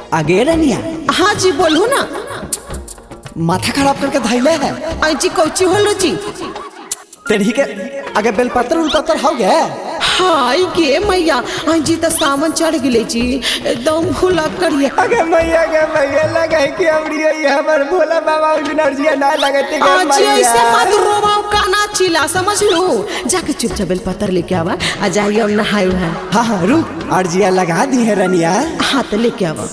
आगे रनिया। हाँ जी बोलू ना। माथा खराब करके धैले है। आई जी कौची होलो जी। तेरी के आगे बेलपत्र उलपत्र हो गया। हाय गे मैया आई जी तो सावन चढ़ गिले जी एकदम भूला करिए। आगे मैया लगे कि हमरी ये हमर भोला बाबा एनर्जी ना लगते के आज ऐसे मत रोवाओ काना चिल्ला समझ लो। जाके चुपचाप बेलपत्र लेके आवा आ जाइए हम नहायो है। हाँ रुक अर्जिया लगा दी है रनिया। हाँ तो लेके आवा।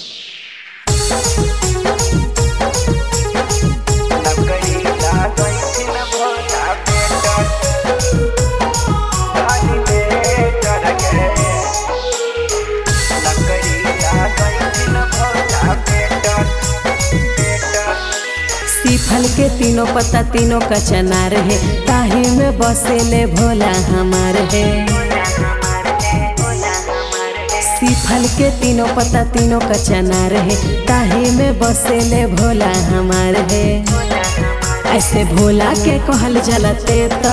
फल के तीनों पत्ता तीनों का चनार है ताही में बसेले भोला हमार है। फल के तीनों पत्ता तीनों का चनार है ताही में बसेले भोला हमार है। ऐसे भोला के कहल जलते तो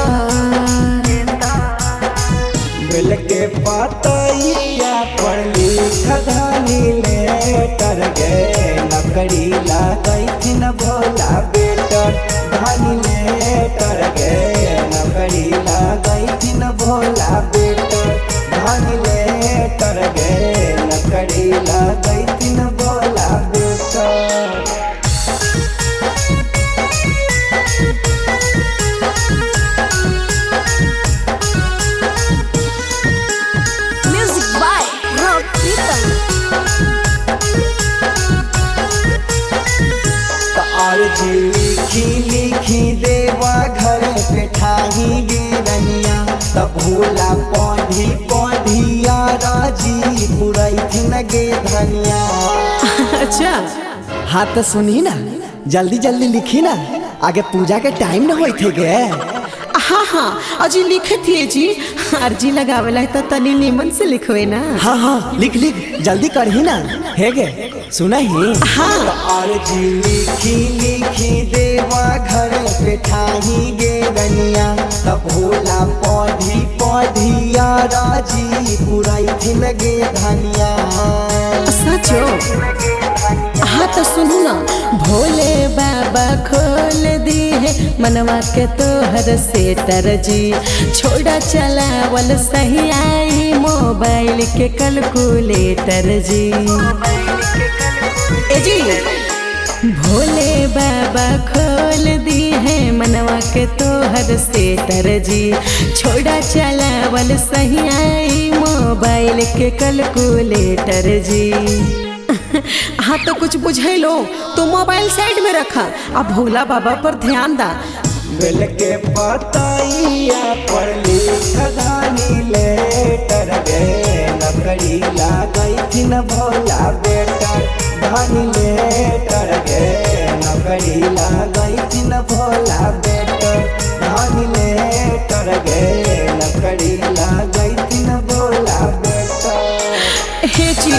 बेल के पतैया पर लिखा धानी ले तर गए लकड़ी लागई थी न भोला बेटर धानी ले तर गए लकड़ी लागई थी न भोला बेटर धानी ले तर गए लकड़ी लागई थी न भोला बेटर। लिखी देवा घर पे ठाही गे रनिया तब भोला पौधिया राजी पुरई थी न गे धनिया। अच्छा हाँ तो सुनी ना जल्दी जल्दी लिखी ना आगे पूजा के टाइम न होई थे गे। हाँ अजी लिखे थे जी अर्जी लगावेला है तो तनी नीमन से लिखवे ना। हाँ लिख जल्दी करही ना है गे सुना ही। हाँ अर्जी लिखी देवा घर पे ठाही गे रनिया तब भोला पौधिया राजी पुराई थी लगे धनिया। सचो हाँ तो सुनू ना भोले बाबा खोल दी है मनवा के तोहर से तरजी छोड़ा चलावल सही आई मोबाइल के कैलकुलेटर जी। ए जी भोले बाबा खोल दी है मनवा के तोहर से तरजी छोड़ा चलावल सही आई मोबाइल के कैलकुलेटर जी। हाँ तो कुछ बुझे लो तो मोबाइल साइड में रखा अब भोला बाबा पर ध्यान दा। बेल के पतैया पर लिखा धानी ले तर गए लकड़ी लागई थी न भोला बेटर धानी ले तर गए लकड़ी लागई थी न भोला बेटर धानी ले तर गए लकड़ी लागई थी न भोला बेटर। हे जी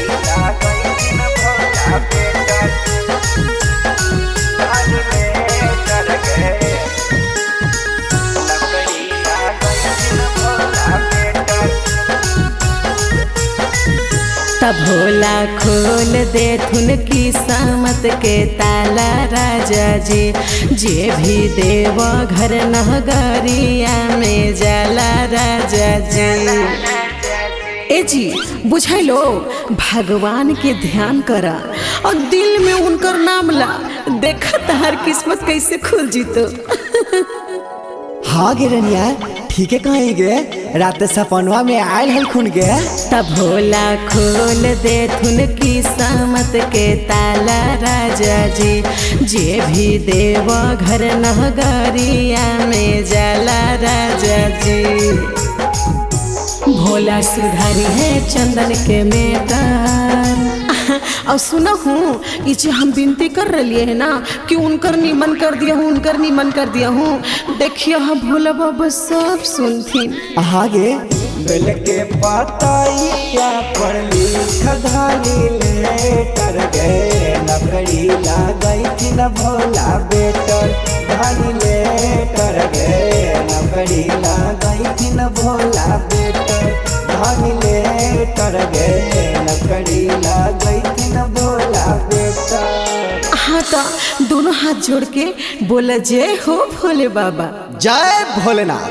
तब भोला खोल दे थुन की सामत के ताला राजा जी जे भी देव घर नगरिया में जाला राजा जी। ए जी बुझाइलो भगवान के ध्यान करा और दिल में उनकर नाम ला देखा तहार किस्मत कैसे खुल जीतो। हाँ गे रनिया ठीक है कहीं गे रात सपनवा में आयल हल खुन गे। तब भोला खोल दे थुन की सामत के ताला राजा जी जे भी देव घर नगरिया में जाला राजा जी। भोला सुधारी है चंदन के मेटर। और सुना हूँ इसे हम विनती कर रही है ना कि उनकर निमन कर दिया हूँ देखिए हाँ भोला बाबा सब सुनथिन। आगे बेल के पतैया पर लिखा धानी ले तर गए लकड़ी लागई थी न भोला बेटर धानी ले तर गए लकड़ी लागई थी न भोला बेटर धानी ले तर गए नकड़ी लगैथिन भोला बेटा। हाँ तो दोनों हाथ जोड़ के बोला जय हो भोले बाबा। जय भोलेनाथ।